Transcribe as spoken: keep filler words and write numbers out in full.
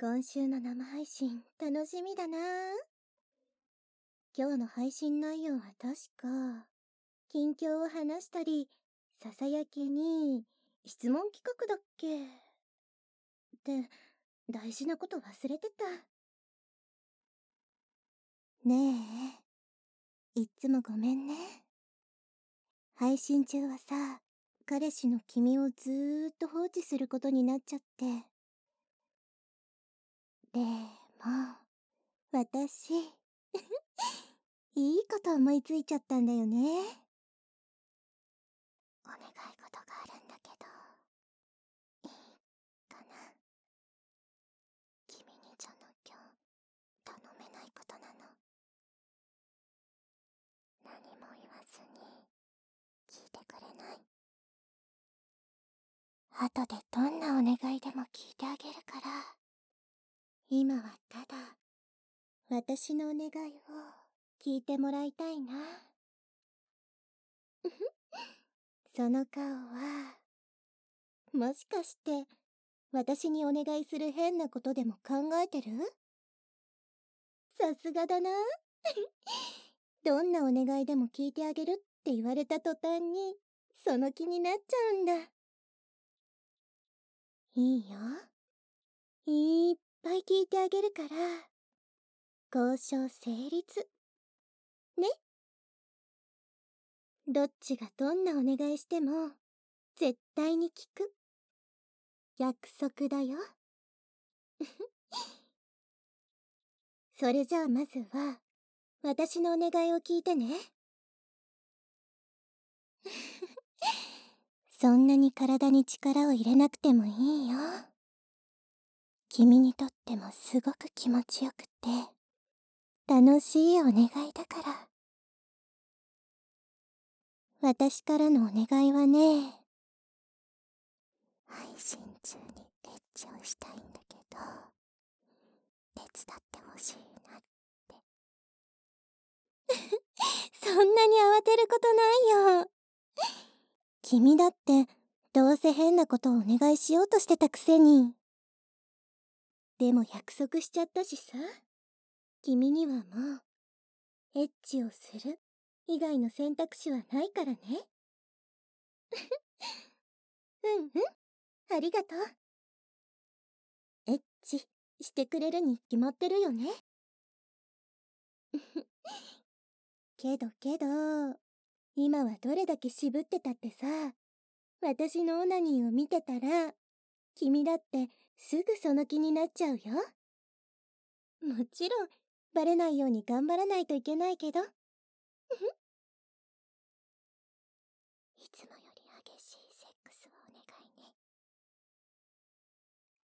今週の生配信楽しみだな。今日の配信内容は確か近況を話したり、ささやきに質問企画だっけって大事なこと忘れてた。ねえ、いっつもごめんね。配信中はさ、彼氏の君をずーっと放置することになっちゃって。でも私いいこと思いついちゃったんだよね。お願い事があるんだけど、いいかな。君にじゃなきゃ頼めないことなの。何も言わずに聞いてくれない？後でどんなお願いでも聞いてあげるから。今はただ私のお願いを聞いてもらいたいな。その顔はもしかして私にお願いする変なことでも考えてる？さすがだな。どんなお願いでも聞いてあげるって言われた途端にその気になっちゃうんだ。いいよ、いっぱい聞いてあげるから交渉成立ね。どっちがどんなお願いしても絶対に聞く約束だよ。それじゃあまずは私のお願いを聞いてね。そんなに体に力を入れなくてもいいよ。君にとってもすごく気持ちよくて楽しいお願いだから。私からのお願いはね、配信中にエッチをしたいんだけど手伝ってほしいなって。そんなに慌てることないよ。君だってどうせ変なことをお願いしようとしてたくせに。でも約束しちゃったしさ、君にはもうエッチをする以外の選択肢はないからね。うんうん、ありがとう。エッチしてくれるに決まってるよね。けどけど今はどれだけ渋ってたってさ、私のオナニーを見てたら君だってすぐその気になっちゃうよ。もちろんバレないように頑張らないといけないけど。いつもより激しいセックスをお願いね。